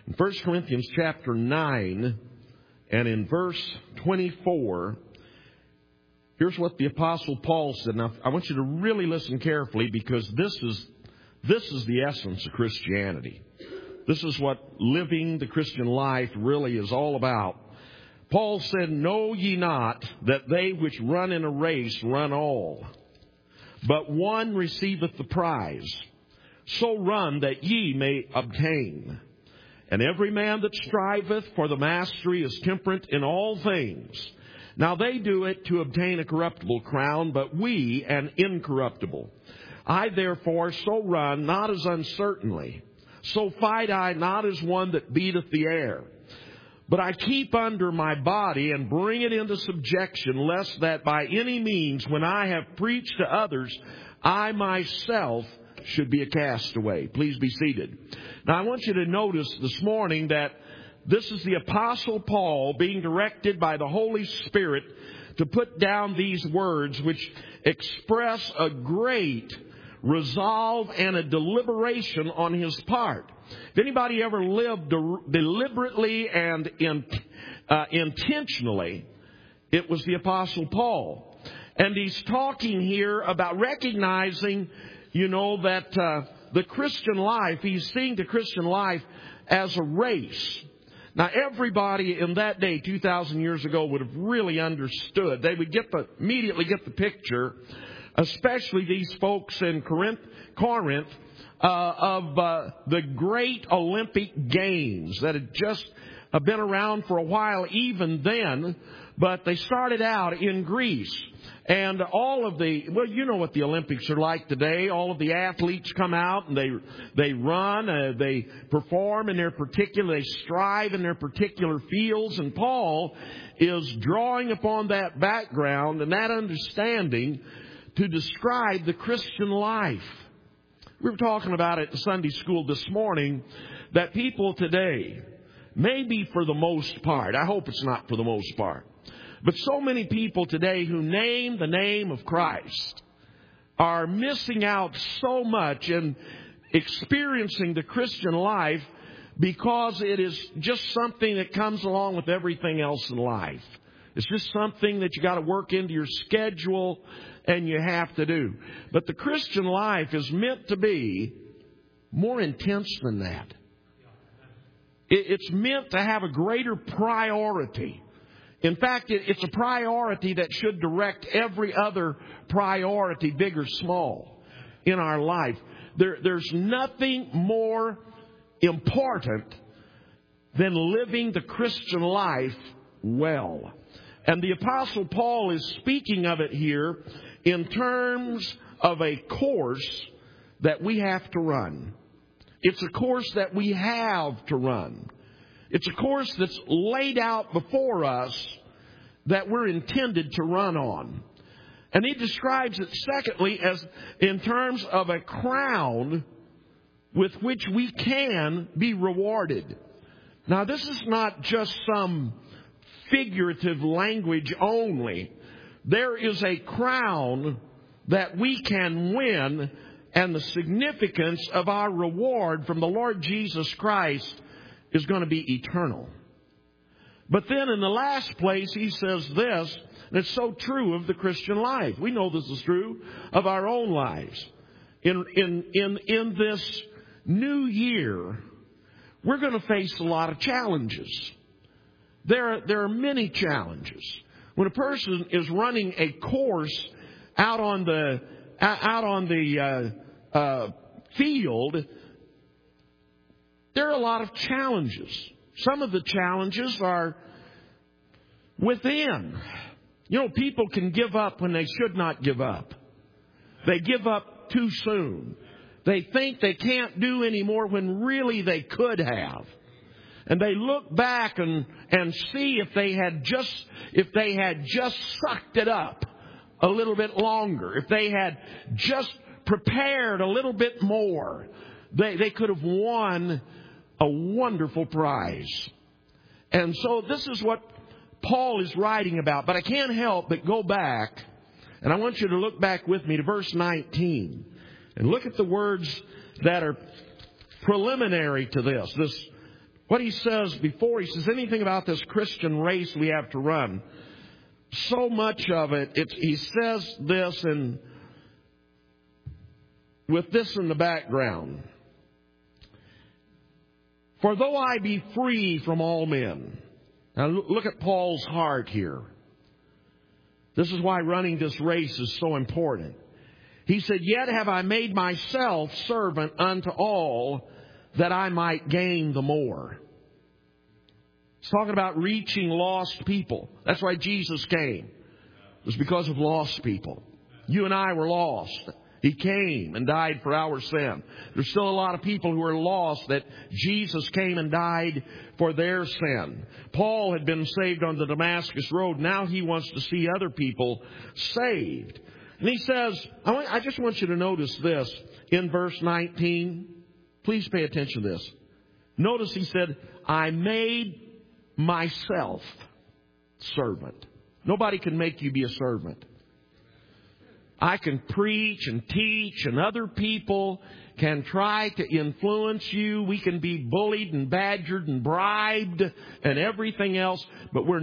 In 1 Corinthians chapter 9 and in verse 24, here's what the Apostle Paul said. Now, I want you to really listen carefully, because this is the essence of Christianity. This is what living the Christian life really is all about. Paul said, "Know ye not that they which run in a race run all, but one receiveth the prize? So run that ye may obtain. And every man that striveth for the mastery is temperate in all things. Now they do it to obtain a corruptible crown, but we an incorruptible. I therefore so run, not as uncertainly. So fight I not as one that beateth the air. But I keep under my body and bring it into subjection, lest that by any means, when I have preached to others, I myself should be a castaway." Please be seated. Now I want you to notice this morning that this is the Apostle Paul being directed by the Holy Spirit to put down these words, which express a great resolve and a deliberation on his part. If anybody ever lived deliberately and intentionally, it was the Apostle Paul. And he's talking here about recognizing, that the Christian life, he's seeing the Christian life as a race. Now, everybody in that day, 2,000 years ago, would have really understood. They would immediately get the picture, especially these folks in Corinth, of the great Olympic Games that had just been around for a while even then, but they started out in Greece. And all of you know what the Olympics are like today. All of the athletes come out and they run, they perform in they strive in their particular fields. And Paul is drawing upon that background and that understanding to describe the Christian life. We were talking about it in Sunday school this morning, that people today, maybe for the most part, I hope it's not for the most part, but so many people today who name the name of Christ are missing out so much in experiencing the Christian life, because it is just something that comes along with everything else in life. It's just something that you got to work into your schedule and you have to do. But the Christian life is meant to be more intense than that. It's meant to have a greater priority. In fact, it's a priority that should direct every other priority, big or small, in our life. There's nothing more important than living the Christian life well. And the Apostle Paul is speaking of it here in terms of a course that we have to run. It's a course that we have to run. It's a course that's laid out before us that we're intended to run on. And he describes it, secondly, as in terms of a crown with which we can be rewarded. Now, this is not just some figurative language only. There is a crown that we can win, and the significance of our reward from the Lord Jesus Christ is going to be eternal. But then in the last place, he says this, and it's so true of the Christian life. We know this is true of our own lives. In this new year, we're going to face a lot of challenges. There are many challenges. When a person is running a course out on the field, there are a lot of challenges. Some of the challenges are within. People can give up when they should not give up. They give up too soon. They think they can't do any more when really they could have. And they look back and see if they had just sucked it up a little bit longer, if they had just prepared a little bit more, they could have won a wonderful prize. And so this is what Paul is writing about. But I can't help but go back, and I want you to look back with me to verse 19 and look at the words that are preliminary to this what he says before, he says anything about this Christian race we have to run. So much of it, he says this and with this in the background. For though I be free from all men. Now look at Paul's heart here. This is why running this race is so important. He said, yet have I made myself servant unto all that I might gain the more. He's talking about reaching lost people. That's why Jesus came. It was because of lost people. You and I were lost. He came and died for our sin. There's still a lot of people who are lost that Jesus came and died for their sin. Paul had been saved on the Damascus Road. Now he wants to see other people saved. And he says, I just want you to notice this in verse 19. Please pay attention to this. Notice he said, I made myself servant. Nobody can make you be a servant. I can preach and teach, and other people can try to influence you. We can be bullied and badgered and bribed and everything else. But I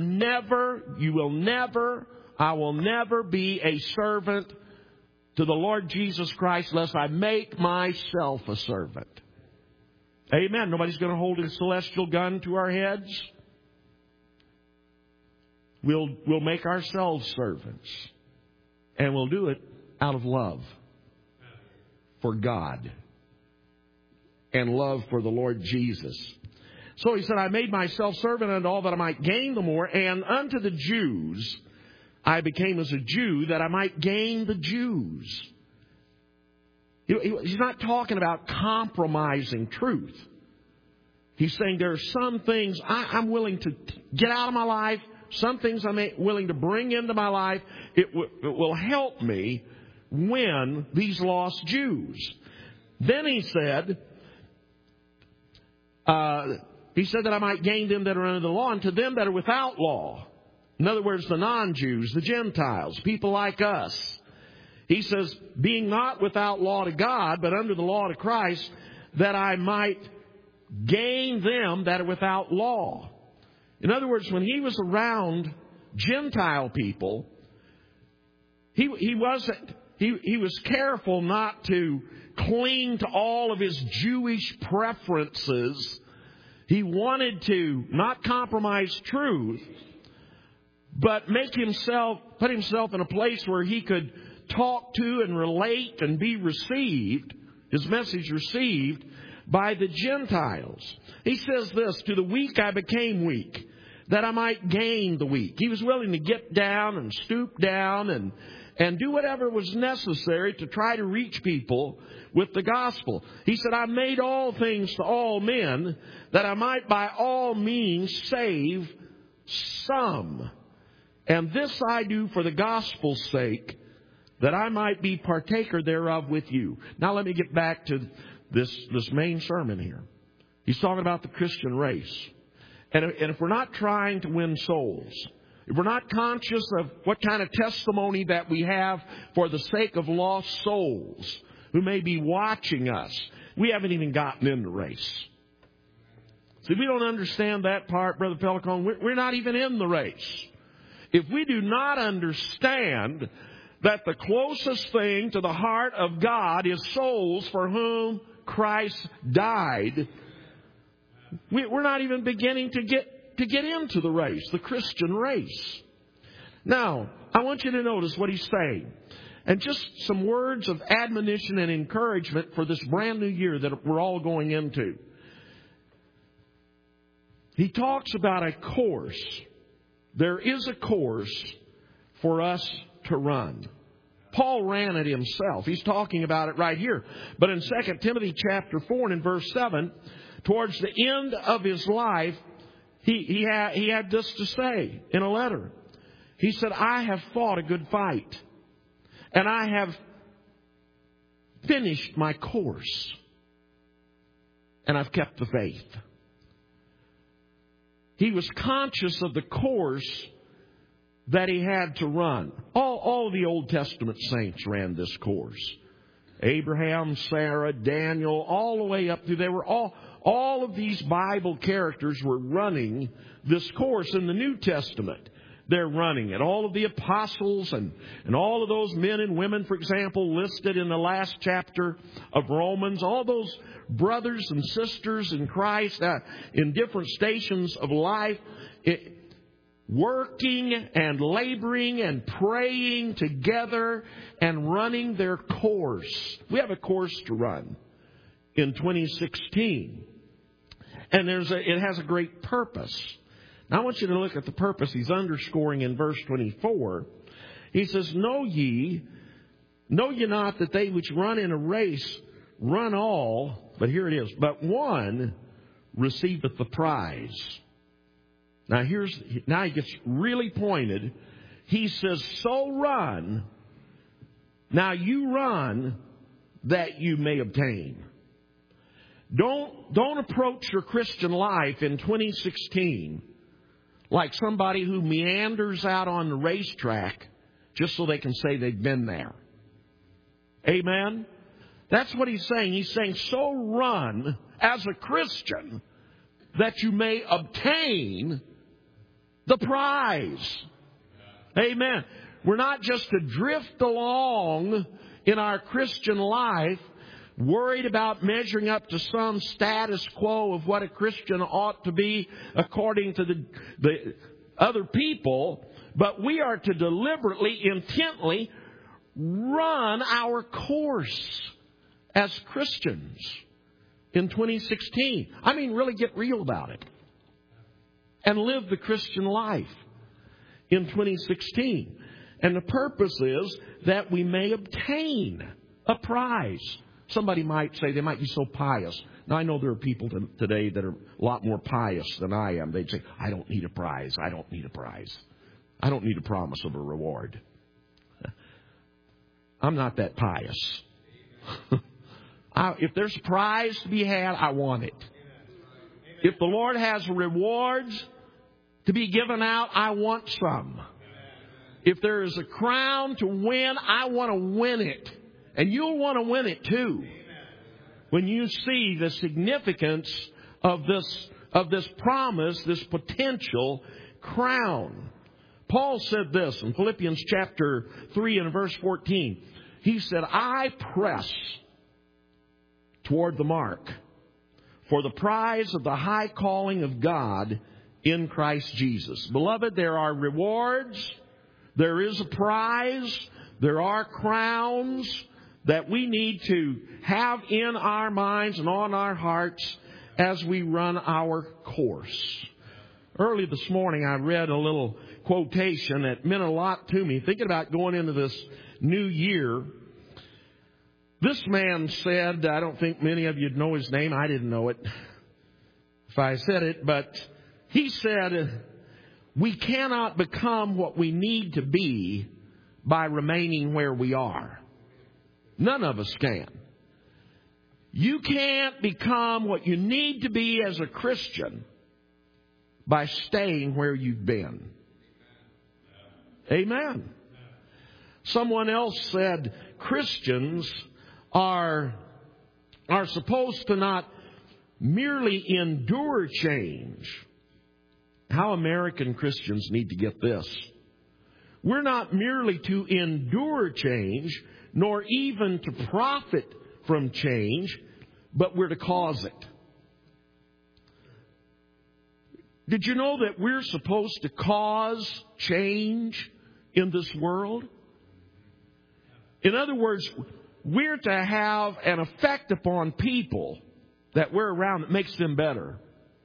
will never be a servant to the Lord Jesus Christ unless I make myself a servant. Amen. Nobody's going to hold a celestial gun to our heads. We'll make ourselves servants. And we'll do it out of love for God and love for the Lord Jesus. So he said, I made myself servant unto all that I might gain the more, and unto the Jews I became as a Jew that I might gain the Jews. He's not talking about compromising truth. He's saying there are some things I'm willing to get out of my life. Some things I'm willing to bring into my life. It will help me win these lost Jews. Then he said that I might gain them that are under the law, and to them that are without law. In other words, the non-Jews, the Gentiles, people like us. He says, being not without law to God, but under the law to Christ, that I might gain them that are without law. In other words, when he was around Gentile people, he was careful not to cling to all of his Jewish preferences. He wanted to not compromise truth, but put himself in a place where he could talk to and relate and be received, his message received by the Gentiles. He says this, to the weak I became weak, that I might gain the weak. He was willing to get down and stoop down and do whatever was necessary to try to reach people with the gospel. He said, I made all things to all men, that I might by all means save some. And this I do for the gospel's sake, that I might be partaker thereof with you. Now let me get back to this main sermon here. He's talking about the Christian race. And if we're not trying to win souls, if we're not conscious of what kind of testimony that we have for the sake of lost souls who may be watching us, we haven't even gotten in the race. See, we don't understand that part, Brother Pelicon. We're not even in the race. If we do not understand that the closest thing to the heart of God is souls for whom Christ died, we're not even beginning to get into the race, the Christian race. Now, I want you to notice what he's saying. And just some words of admonition and encouragement for this brand new year that we're all going into. He talks about a course. There is a course for us to run. Paul ran it himself. He's talking about it right here. But in 2 Timothy chapter 4 and in verse 7, towards the end of his life, he had this to say in a letter. He said, I have fought a good fight, and I have finished my course, and I've kept the faith. He was conscious of the course that he had to run. All the Old Testament saints ran this course. Abraham, Sarah, Daniel, all the way up through. They were all all of these Bible characters were running this course in the New Testament. They're running it. All of the apostles and all of those men and women, for example, listed in the last chapter of Romans, all those brothers and sisters in Christ in different stations of life, working and laboring and praying together and running their course. We have a course to run in 2016. And it has a great purpose. Now I want you to look at the purpose he's underscoring in verse 24. He says, know ye not that they which run in a race run all, but here it is, but one receiveth the prize. Now he gets really pointed. He says, so run. Now you run that you may obtain. Don't approach your Christian life in 2016 like somebody who meanders out on the racetrack just so they can say they've been there. Amen? That's what he's saying. He's saying, so run as a Christian that you may obtain the prize. Amen. We're not just to drift along in our Christian life worried about measuring up to some status quo of what a Christian ought to be according to the other people, but we are to deliberately, intently run our course as Christians in 2016. I mean, really get real about it and live the Christian life in 2016. And the purpose is that we may obtain a prize. Somebody might say they might be so pious. Now, I know there are people today that are a lot more pious than I am. They'd say, I don't need a prize. I don't need a prize. I don't need a promise of a reward. I'm not that pious. If there's a prize to be had, I want it. If the Lord has rewards to be given out, I want some. If there is a crown to win, I want to win it. And you'll want to win it too. When you see the significance of this promise, this potential crown. Paul said this in Philippians chapter 3 and verse 14. He said, I press toward the mark for the prize of the high calling of God in Christ Jesus. Beloved, there are rewards. There is a prize. There are crowns that we need to have in our minds and on our hearts as we run our course. Early this morning, I read a little quotation that meant a lot to me, thinking about going into this new year. This man said, I don't think many of you know his name. I didn't know it if I said it, but he said, we cannot become what we need to be by remaining where we are. None of us can. You can't become what you need to be as a Christian by staying where you've been. Amen. Someone else said Christians are supposed to not merely endure change. How American Christians need to get this. We're not merely to endure change, nor even to profit from change, but we're to cause it. Did you know that we're supposed to cause change in this world? In other words, we're to have an effect upon people that we're around that makes them better,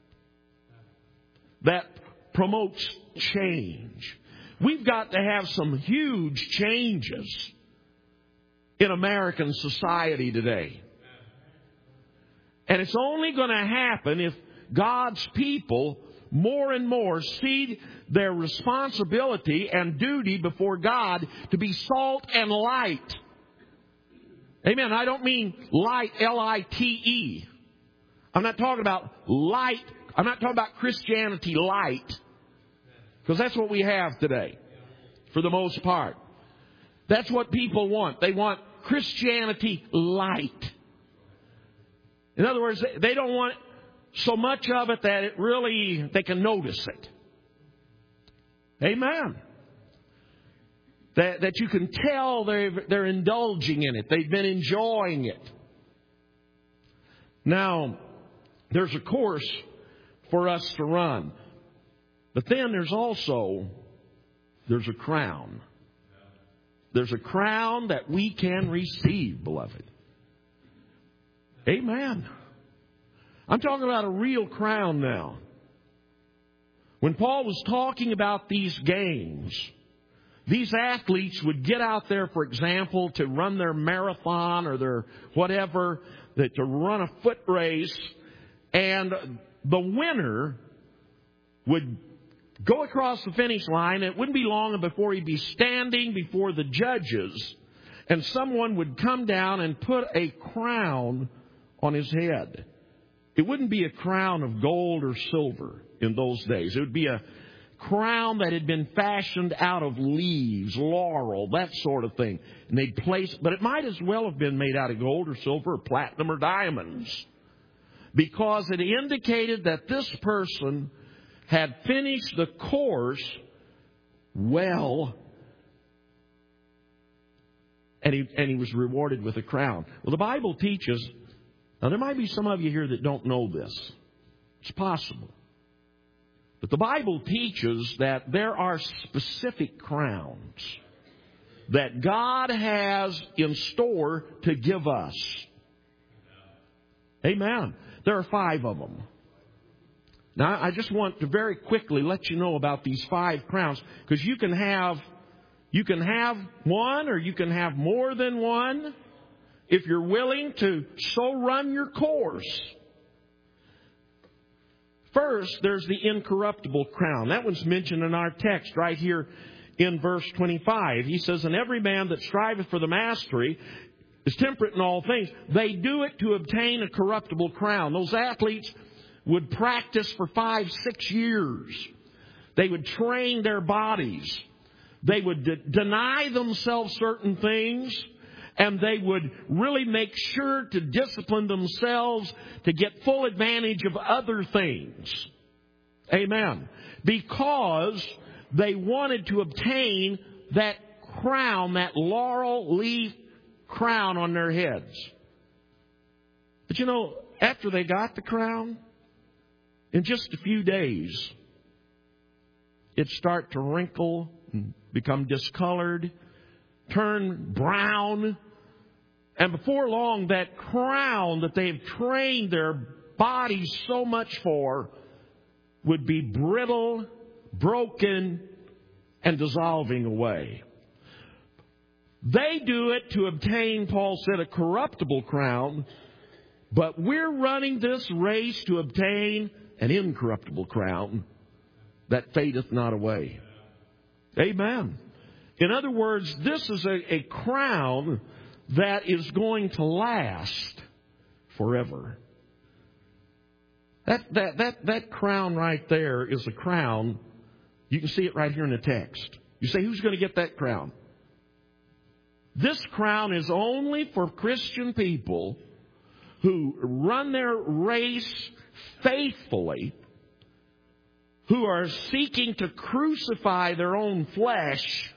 that promotes change. We've got to have some huge changes in American society today. And it's only going to happen if God's people more and more see their responsibility and duty before God to be salt and light. Amen. I don't mean light, L-I-T-E. I'm not talking about light. I'm not talking about Christianity light. Because that's what we have today, for the most part. That's what people want. They want Christianity light. In other words, they don't want so much of it that they can notice it. Amen. That you can tell they're indulging in it. They've been enjoying it. Now, there's a course for us to run. But then there's a crown. There's a crown that we can receive, beloved. Amen. I'm talking about a real crown now. When Paul was talking about these games, these athletes would get out there, for example, to run their marathon or their whatever, to run a foot race, and the winner would go across the finish line. It wouldn't be long before he'd be standing before the judges, and someone would come down and put a crown on his head. It wouldn't be a crown of gold or silver in those days. It would be a crown that had been fashioned out of leaves, laurel, that sort of thing. And they'd place, but it might as well have been made out of gold or silver or platinum or diamonds, because it indicated that this person had finished the course well, and he was rewarded with a crown. Well, the Bible teaches, now there might be some of you here that don't know this. It's possible. But the Bible teaches that there are specific crowns that God has in store to give us. Amen. There are 5 of them. Now, I just want to very quickly let you know about these 5 crowns, because you can have one, or you can have more than one if you're willing to so run your course. First, there's the incorruptible crown. That one's mentioned in our text right here in verse 25. He says, "And every man that striveth for the mastery is temperate in all things. They do it to obtain a corruptible crown." Those athletes would practice for 5-6 years. They would train their bodies. They would deny themselves certain things, and they would really make sure to discipline themselves to get full advantage of other things. Amen. Because they wanted to obtain that crown, that laurel leaf crown on their heads. But you know, after they got the crown, in just a few days, it'd start to wrinkle and become discolored, turn brown. And before long, that crown that they've trained their bodies so much for would be brittle, broken, and dissolving away. They do it to obtain, Paul said, a corruptible crown, but we're running this race to obtain an incorruptible crown that fadeth not away. Amen. In other words, this is a crown that is going to last forever. That crown right there is a crown. You can see it right here in the text. You say, who's going to get that crown? This crown is only for Christian people who run their race faithfully, who are seeking to crucify their own flesh.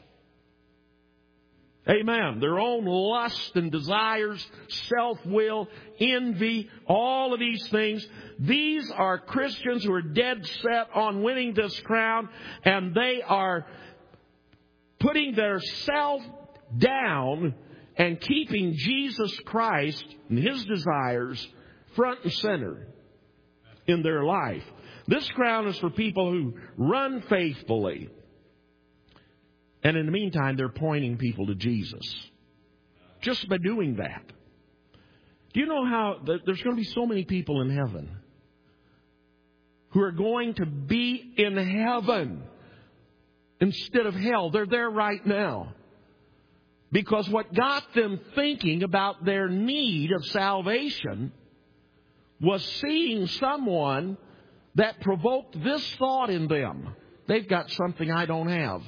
Amen. Their own lust and desires, self-will, envy, all of these things. These are Christians who are dead set on winning this crown, and they are putting their self down and keeping Jesus Christ and His desires front and center in their life. This crown is for people who run faithfully. And in the meantime, they're pointing people to Jesus. Just by doing that. Do you know how there's going to be so many people in heaven who are going to be in heaven instead of hell? They're there right now. Because what got them thinking about their need of salvation was seeing someone that provoked this thought in them. They've got something I don't have.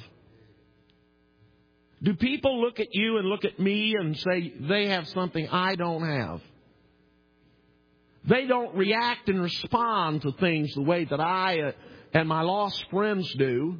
Do people look at you and look at me and say they have something I don't have? They don't react and respond to things the way that I and my lost friends do.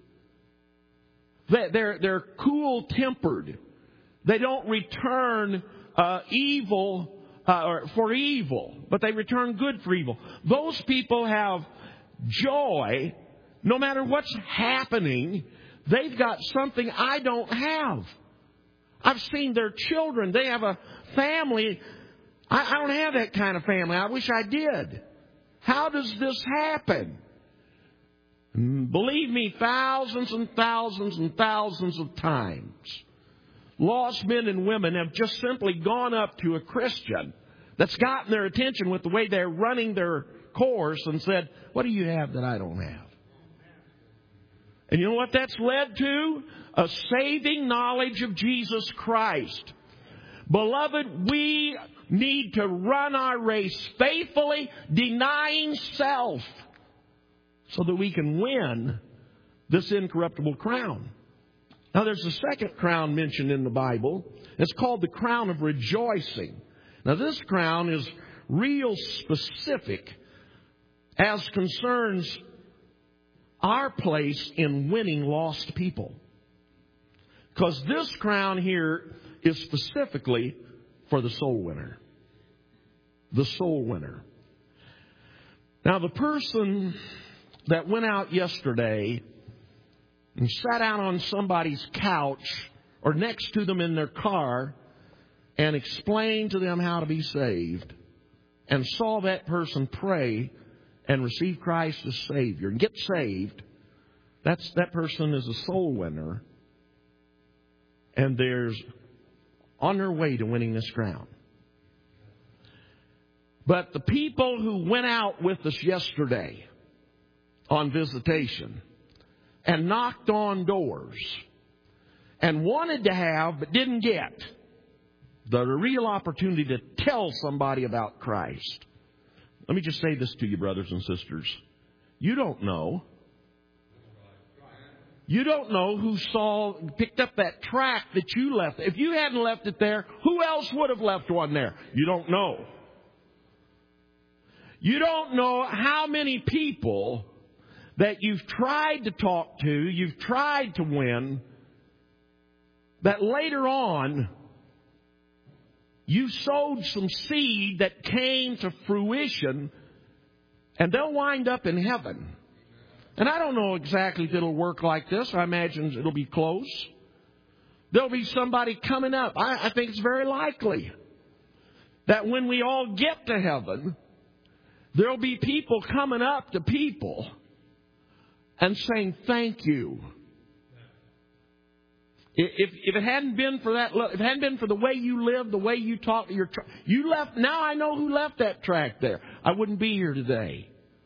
They're cool-tempered. They don't return evil for evil, but they return good for evil. Those people have joy no matter what's happening. They've got something I don't have. I've seen their children. They have a family. I don't have that kind of family. I wish I did. How does this happen? Believe me, thousands and thousands and thousands of times, lost men and women have just simply gone up to a Christian that's gotten their attention with the way they're running their course and said, "What do you have that I don't have?" And you know what that's led to? A saving knowledge of Jesus Christ. Beloved, we need to run our race faithfully, denying self, so that we can win this incorruptible crown. Now, there's a second crown mentioned in the Bible. It's called the crown of rejoicing. Now, this crown is real specific as concerns our place in winning lost people. Because this crown here is specifically for the soul winner. The soul winner. Now, the person that went out yesterday and sat out on somebody's couch or next to them in their car and explained to them how to be saved and saw that person pray and receive Christ as Savior and get saved, that person is a soul winner, and there's on their way to winning this crown. But the people who went out with us yesterday on visitation and knocked on doors and wanted to have but didn't get the real opportunity to tell somebody about Christ. Let me just say this to you, brothers and sisters. You don't know. You don't know who picked up that tract that you left. If you hadn't left it there, who else would have left one there? You don't know. You don't know how many people that you've tried to talk to, you've tried to win, that later on you sowed some seed that came to fruition, and they'll wind up in heaven. And I don't know exactly if it'll work like this. I imagine it'll be close. There'll be somebody coming up. I think it's very likely that when we all get to heaven, there'll be people coming up to people and saying, "Thank you." If it hadn't been for that, if it hadn't been for the way you lived, the way you talked, you left. Now I know who left that tract there. I wouldn't be here today.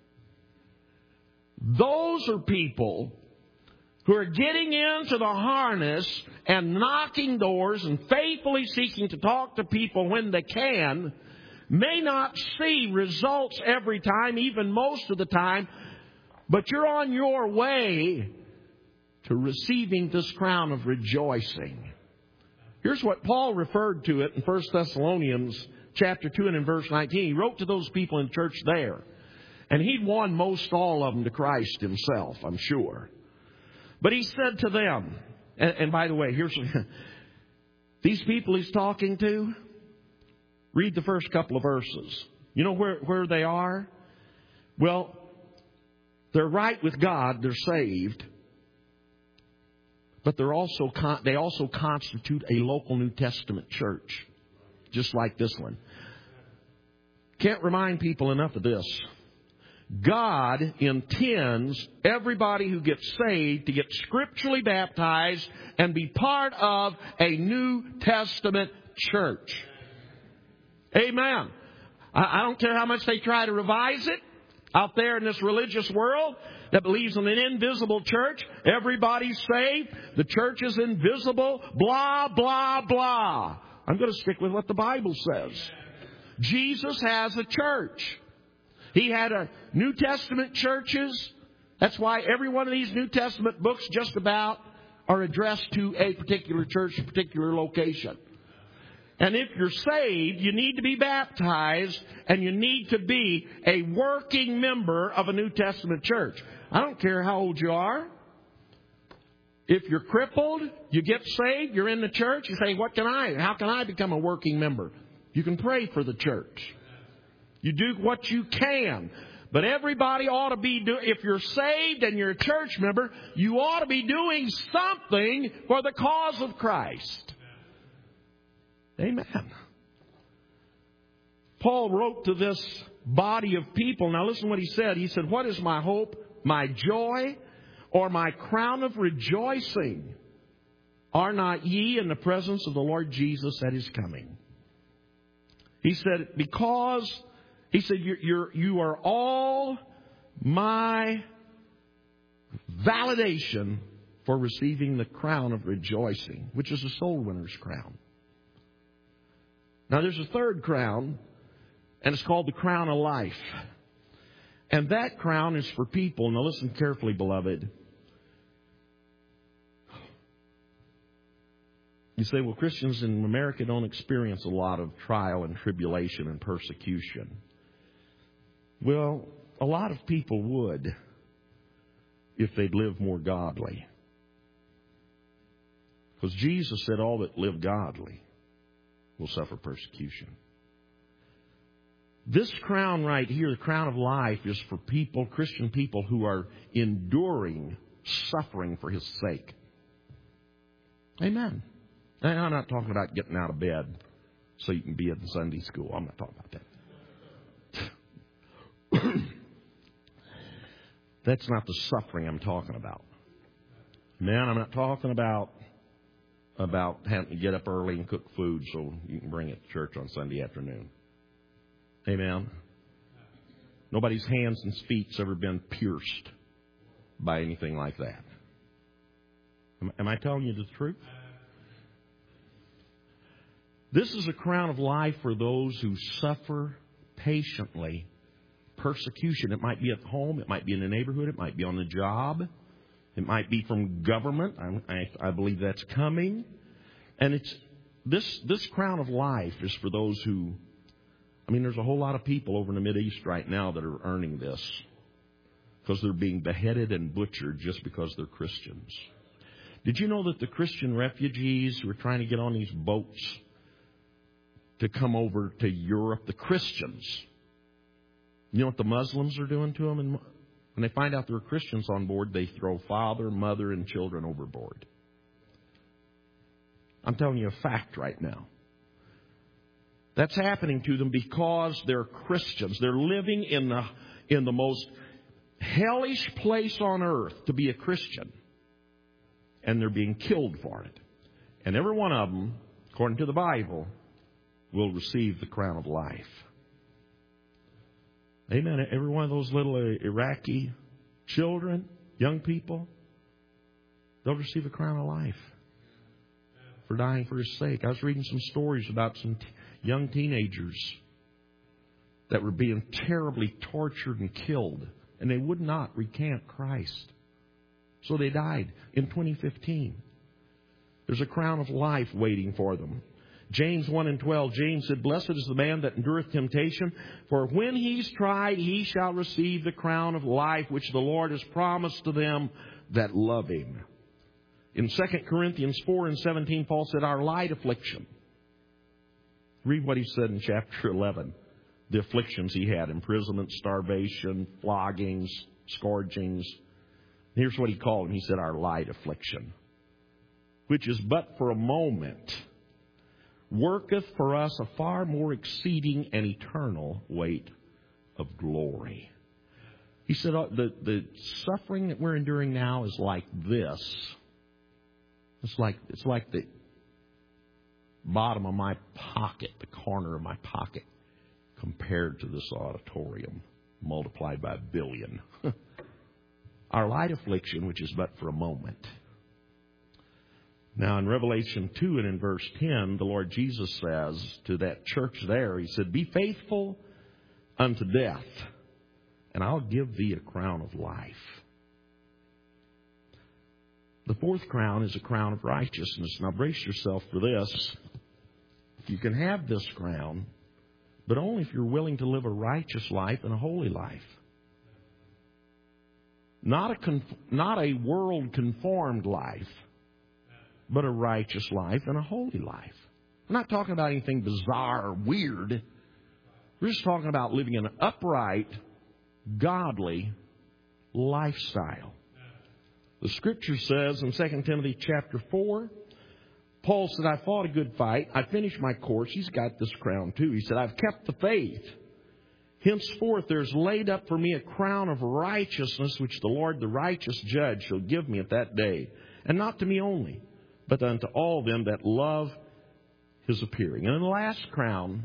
Those are people who are getting into the harness and knocking doors and faithfully seeking to talk to people when they can. May not see results every time, even most of the time, but you're on your way to receiving this crown of rejoicing. Here's what Paul referred to it in 1 Thessalonians chapter 2 and in verse 19. He wrote to those people in church there. And he'd won most all of them to Christ himself, I'm sure. But he said to them, and by the way, here's these people he's talking to, read the first couple of verses. You know where they are? Well, they're right with God, they're saved. But they also constitute a local New Testament church, just like this one. Can't remind people enough of this. God intends everybody who gets saved to get scripturally baptized and be part of a New Testament church. Amen. I don't care how much they try to revise it out there in this religious world that believes in an invisible church. Everybody's saved. The church is invisible. Blah, blah, blah. I'm going to stick with what the Bible says. Jesus has a church. He had a New Testament churches. That's why every one of these New Testament books just about are addressed to a particular church, a particular location. And if you're saved, you need to be baptized, and you need to be a working member of a New Testament church. I don't care how old you are. If you're crippled, you get saved, you're in the church, you say, how can I become a working member? You can pray for the church. You do what you can. But everybody ought to be if you're saved and you're a church member, you ought to be doing something for the cause of Christ. Amen. Paul wrote to this body of people. Now listen to what he said. He said, what is my hope, my joy, or my crown of rejoicing? Are not ye in the presence of the Lord Jesus at His coming? He said, you are all my validation for receiving the crown of rejoicing, which is a soul winner's crown. Now there's a third crown, and it's called the crown of life. And that crown is for people, now listen carefully, beloved. You say, well, Christians in America don't experience a lot of trial and tribulation and persecution. Well, a lot of people would if they'd live more godly. Because Jesus said all that live godly will suffer persecution. This crown right here, the crown of life, is for people, Christian people, who are enduring suffering for His sake. Amen. And I'm not talking about getting out of bed so you can be in Sunday school. I'm not talking about that. That's not the suffering I'm talking about. Man, I'm not talking about having to get up early and cook food so you can bring it to church on Sunday afternoon. Amen. Nobody's hands and feet's ever been pierced by anything like that. Am I telling you the truth? This is a crown of life for those who suffer patiently persecution. It might be at home. It might be in the neighborhood. It might be on the job. It might be from government. I believe that's coming. And it's this crown of life is for those who, there's a whole lot of people over in the Mideast right now that are earning this because they're being beheaded and butchered just because they're Christians. Did you know that the Christian refugees who are trying to get on these boats to come over to Europe, the Christians, you know what the Muslims are doing to them? And when they find out there are Christians on board, they throw father, mother, and children overboard. I'm telling you a fact right now. That's happening to them because they're Christians. They're living in the most hellish place on earth to be a Christian. And they're being killed for it. And every one of them, according to the Bible, will receive the crown of life. Amen. Every one of those little Iraqi children, young people, they'll receive a crown of life for dying for His sake. I was reading some stories about some young teenagers that were being terribly tortured and killed, and they would not recant Christ. So they died in 2015. There's a crown of life waiting for them. James 1:12, James said, "Blessed is the man that endureth temptation, for when he's tried, he shall receive the crown of life, which the Lord has promised to them that love Him." In 2 Corinthians 4:17, Paul said, "Our light affliction." Read what he said in chapter 11. The afflictions he had: imprisonment, starvation, floggings, scourgings. Here's what he called them. He said, "Our light affliction, which is but for a moment, worketh for us a far more exceeding and eternal weight of glory." He said, the suffering that we're enduring now is like this. It's like the bottom of my pocket, the corner of my pocket, compared to this auditorium, multiplied by 1 billion. Our light affliction, which is but for a moment. Now, in Revelation 2 and in verse 10, the Lord Jesus says to that church there, He said, "Be faithful unto death, and I'll give thee a crown of life." The fourth crown is a crown of righteousness. Now, brace yourself for this. You can have this crown, but only if you're willing to live a righteous life and a holy life. Not a world-conformed life, but a righteous life and a holy life. I'm not talking about anything bizarre or weird. We're just talking about living an upright, godly lifestyle. The Scripture says in 2 Timothy chapter 4, Paul said, I fought a good fight. I finished my course. He's got this crown too. He said, I've kept the faith. Henceforth there's laid up for me a crown of righteousness, which the Lord, the righteous judge, shall give me at that day. And not to me only, but unto all them that love His appearing. And the last crown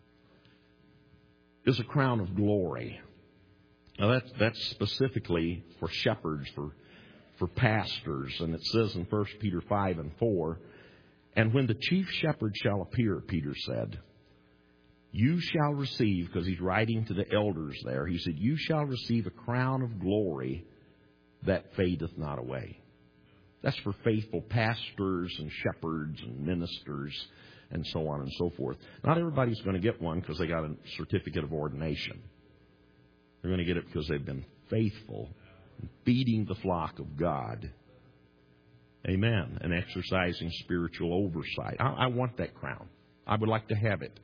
is a crown of glory. Now that's specifically for shepherds, for pastors. And it says in 1 Peter 5 and 4, and when the chief shepherd shall appear, Peter said, you shall receive, because he's writing to the elders there, he said, you shall receive a crown of glory that fadeth not away. That's for faithful pastors and shepherds and ministers and so on and so forth. Not everybody's going to get one because they got a certificate of ordination. They're going to get it because they've been faithful, feeding the flock of God. Amen. And exercising spiritual oversight. I want that crown. I would like to have it.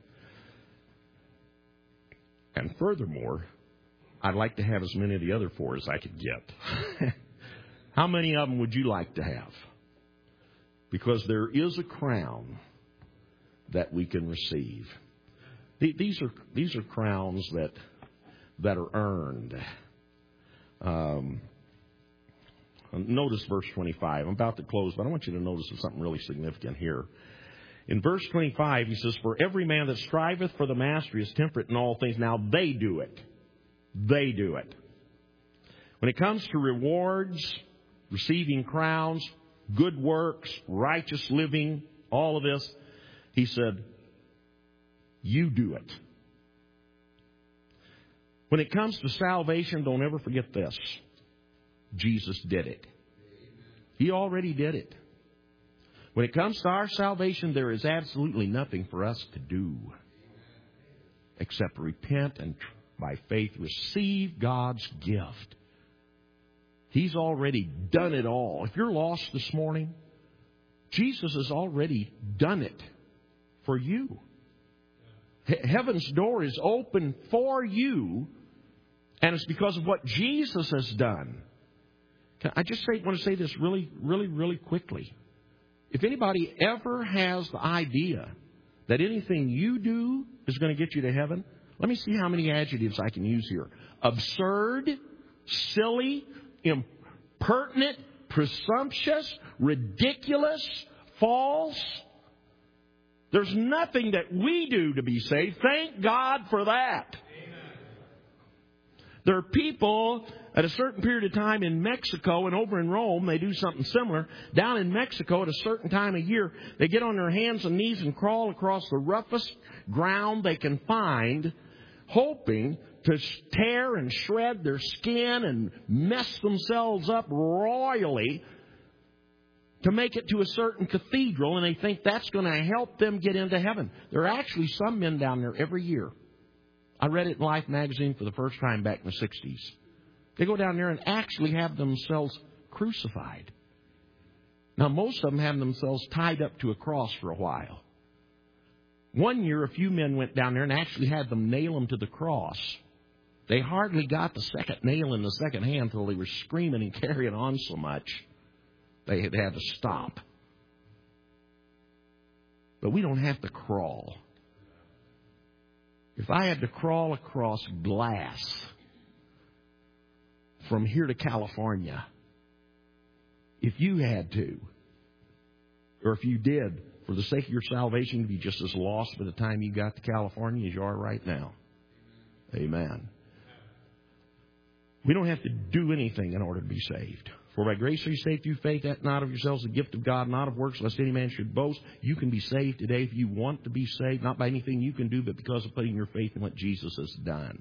And furthermore, I'd like to have as many of the other four as I could get. How many of them would you like to have? Because there is a crown that we can receive. These are crowns that are earned. Notice verse 25. I'm about to close, but I want you to notice something really significant here. In verse 25, he says, for every man that striveth for the mastery is temperate in all things. Now they do it. They do it. When it comes to rewards, receiving crowns, good works, righteous living, all of this, he said, you do it. When it comes to salvation, don't ever forget this. Jesus did it. He already did it. When it comes to our salvation, there is absolutely nothing for us to do except repent and by faith receive God's gift. He's already done it all. If you're lost this morning, Jesus has already done it for you. Heaven's door is open for you, and it's because of what Jesus has done. I just want to say this really, really, really quickly. If anybody ever has the idea that anything you do is going to get you to heaven, let me see how many adjectives I can use here. Absurd, silly, impertinent, presumptuous, ridiculous, false. There's nothing that we do to be saved. Thank God for that. Amen. There are people at a certain period of time in Mexico and over in Rome, they do something similar. Down in Mexico at a certain time of year, they get on their hands and knees and crawl across the roughest ground they can find, hoping to tear and shred their skin and mess themselves up royally to make it to a certain cathedral, and they think that's going to help them get into heaven. There are actually some men down there every year. I read it in Life magazine for the first time back in the 60s. They go down there and actually have themselves crucified. Now, most of them have themselves tied up to a cross for a while. One year, a few men went down there and actually had them nail them to the cross. They hardly got the second nail in the second hand until they were screaming and carrying on so much they had to stop. But we don't have to crawl. If I had to crawl across glass from here to California, if you had to, or if you did, for the sake of your salvation, to be just as lost by the time you got to California as you are right now. Amen. We don't have to do anything in order to be saved. For by grace are you saved through faith, that not of yourselves, the gift of God, not of works, lest any man should boast. You can be saved today if you want to be saved, not by anything you can do, but because of putting your faith in what Jesus has done.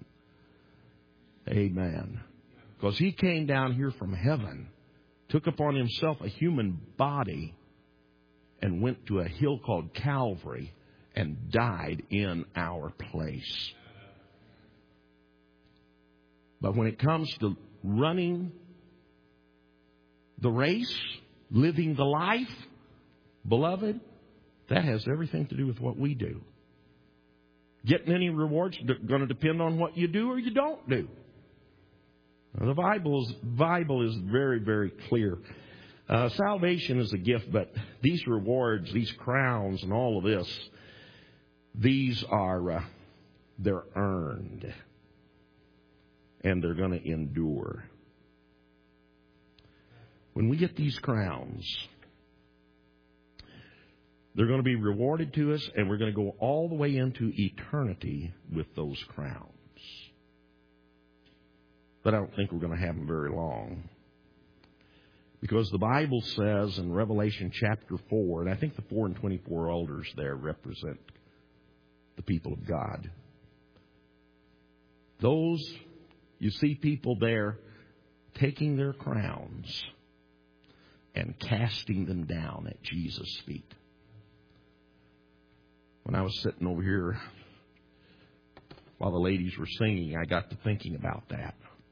Amen. Because He came down here from heaven, took upon Himself a human body, and went to a hill called Calvary and died in our place. But when it comes to running the race, living the life, beloved, that has everything to do with what we do. Getting any rewards is going to depend on what you do or you don't do. Now, the Bible is very, very clear. Salvation is a gift, but these rewards, these crowns and all of this, these are, they're earned. And they're going to endure. When we get these crowns, they're going to be rewarded to us, and we're going to go all the way into eternity with those crowns. But I don't think we're going to have them very long. Because the Bible says in Revelation chapter 4, and I think the 4 and 24 elders there represent the people of God. Those, you see people there taking their crowns and casting them down at Jesus' feet. When I was sitting over here while the ladies were singing, I got to thinking about that.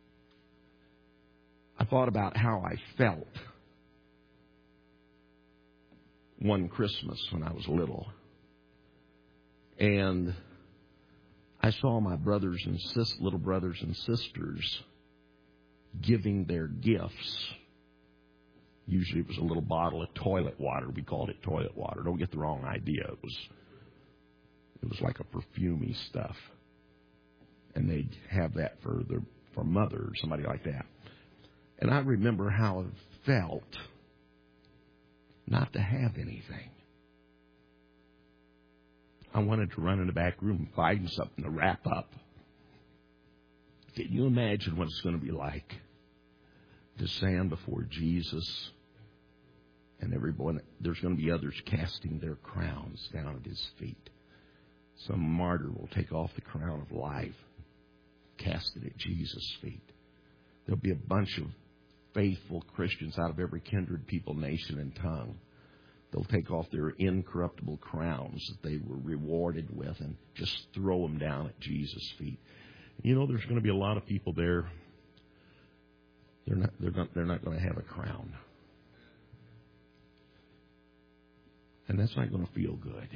I thought about how I felt one Christmas when I was little. And I saw my brothers and little brothers and sisters giving their gifts. Usually it was a little bottle of toilet water. We called it toilet water. Don't get the wrong idea. It was like a perfumey stuff. And they'd have that for mother or somebody like that. And I remember how it felt not to have anything. I wanted to run in the back room and find something to wrap up. Can you imagine what it's going to be like to stand before Jesus and everyone? There's going to be others casting their crowns down at His feet. Some martyr will take off the crown of life, cast it at Jesus' feet. There'll be a bunch of faithful Christians out of every kindred, people, nation, and tongue. They'll take off their incorruptible crowns that they were rewarded with and just throw them down at Jesus' feet. You know, there's going to be a lot of people there. They're not going to have a crown, and that's not going to feel good.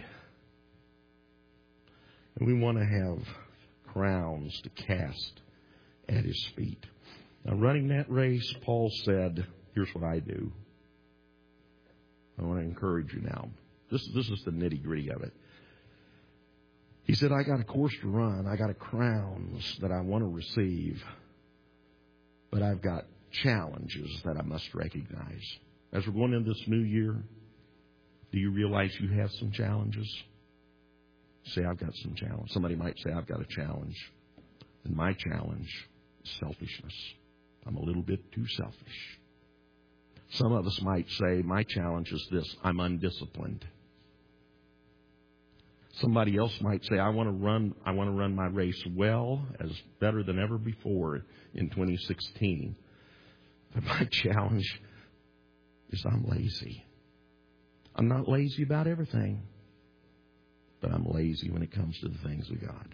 And we want to have crowns to cast at His feet. Now, running that race, Paul said, "Here's what I do." I want to encourage you now. This is the nitty-gritty of it. He said, I got a course to run. I got crowns that I want to receive. But I've got challenges that I must recognize. As we're going into this new year, do you realize you have some challenges? Say, I've got some challenge. Somebody might say, I've got a challenge. And my challenge is selfishness. I'm a little bit too selfish. Some of us might say, my challenge is this, I'm undisciplined. Somebody else might say, I want to run my race well, as better than ever before in 2016. But my challenge is I'm lazy. I'm not lazy about everything, but I'm lazy when it comes to the things of God.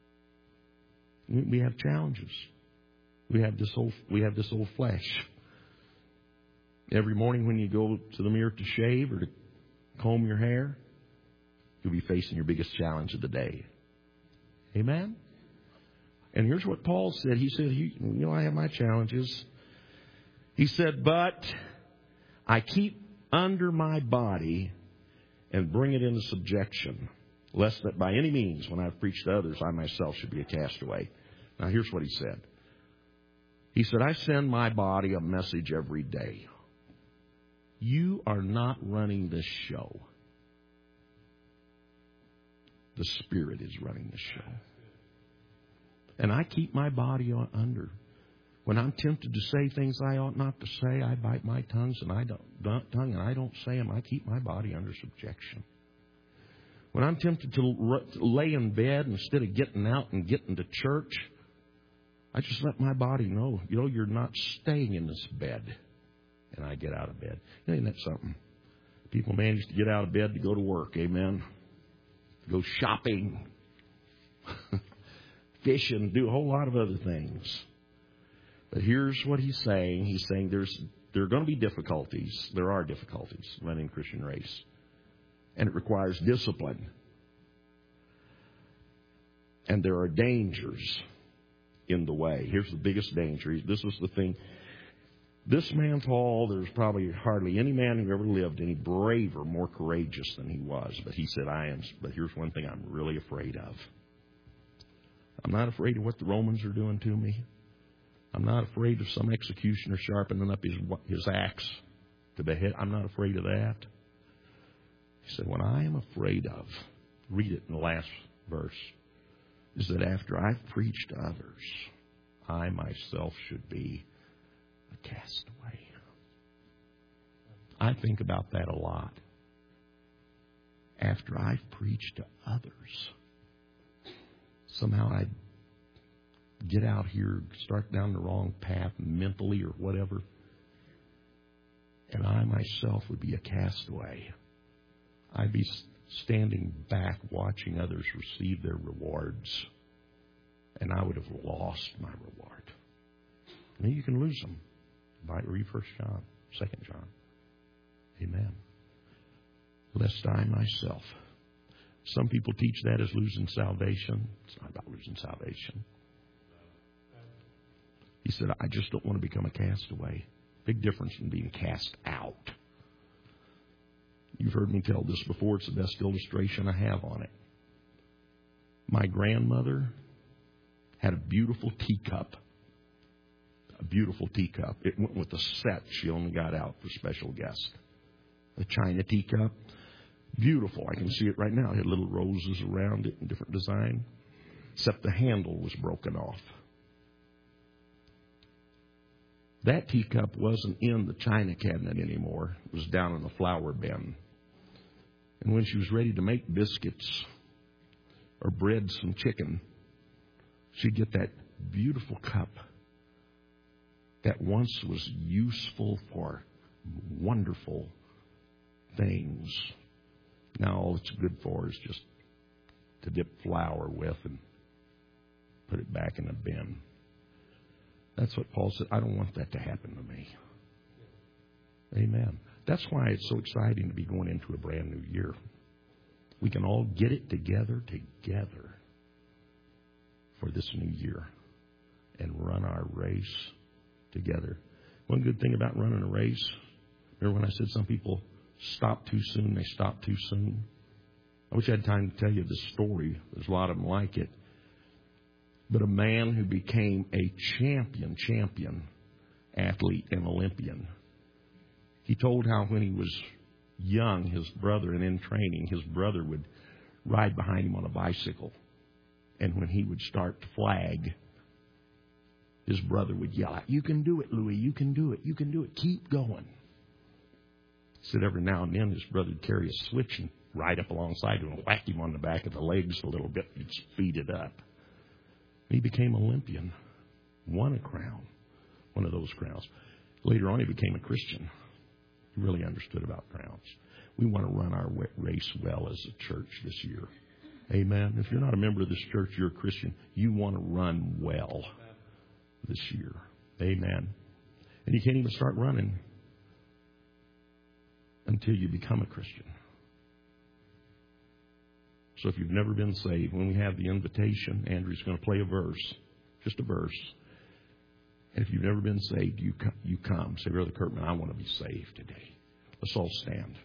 We have challenges. We have this old flesh. Every morning when you go to the mirror to shave or to comb your hair, you'll be facing your biggest challenge of the day. Amen? And here's what Paul said. He said, I have my challenges. He said, but I keep under my body and bring it into subjection, lest that by any means, when I've preached to others, I myself should be a castaway. Now, here's what he said. He said, I send my body a message every day. You are not running this show. The Spirit is running the show. And I keep my body under. When I'm tempted to say things I ought not to say, I bite my tongue and I don't say them. I keep my body under subjection. When I'm tempted to lay in bed instead of getting out and getting to church, I just let my body know, you're not staying in this bed. And I get out of bed. Ain't that something? People manage to get out of bed to go to work. Amen. go shopping, fishing, do a whole lot of other things. But here's what he's saying. He's saying there are going to be difficulties. There are difficulties running a Christian race. And it requires discipline. And there are dangers in the way. Here's the biggest danger. This is the thing. This man, Paul, there's probably hardly any man who ever lived any braver, more courageous than he was. But he said, but here's one thing I'm really afraid of. I'm not afraid of what the Romans are doing to me. I'm not afraid of some executioner sharpening up his axe to behead. I'm not afraid of that. He said, what I am afraid of, read it in the last verse, is that after I've preached to others, I myself should be a castaway. I think about that a lot. After I've preached to others, somehow I get out here, start down the wrong path mentally or whatever, and I myself would be a castaway. I'd be standing back watching others receive their rewards, and I would have lost my reward. And you can lose them. Read 1 John, 2 John. Amen. Lest I myself. Some people teach that as losing salvation. It's not about losing salvation. He said, I just don't want to become a castaway. Big difference in being cast out. You've heard me tell this before. It's the best illustration I have on it. My grandmother had a beautiful teacup. A beautiful teacup. It went with the set she only got out for special guests. A china teacup. Beautiful. I can see it right now. It had little roses around it in different design. Except the handle was broken off. That teacup wasn't in the china cabinet anymore. It was down in the flour bin. And when she was ready to make biscuits or bread some chicken, she'd get that beautiful cup that once was useful for wonderful things. Now all it's good for is just to dip flour with and put it back in a bin. That's what Paul said. I don't want that to happen to me. Amen. That's why it's so exciting to be going into a brand new year. We can all get it together for this new year and run our race together. One good thing about running a race, remember when I said some people stop too soon, they stop too soon? I wish I had time to tell you this story. There's a lot of them like it. But a man who became a champion athlete and Olympian. He told how when he was young, his brother, and in training, his brother would ride behind him on a bicycle. And when he would start to flag, his brother would yell out, "You can do it, Louis. You can do it. You can do it. Keep going." He said every now and then his brother would carry a switch and ride up alongside him and whack him on the back of the legs a little bit and speed it up. He became Olympian, won a crown, one of those crowns. Later on, he became a Christian. He really understood about crowns. We want to run our race well as a church this year. Amen. If you're not a member of this church, you're a Christian. You want to run well this year. Amen. And you can't even start running until you become a Christian. So if you've never been saved, when we have the invitation, Andrew's going to play a verse, just a verse. And if you've never been saved, you come. Say, Brother Kurtman, I want to be saved today. Let's all stand.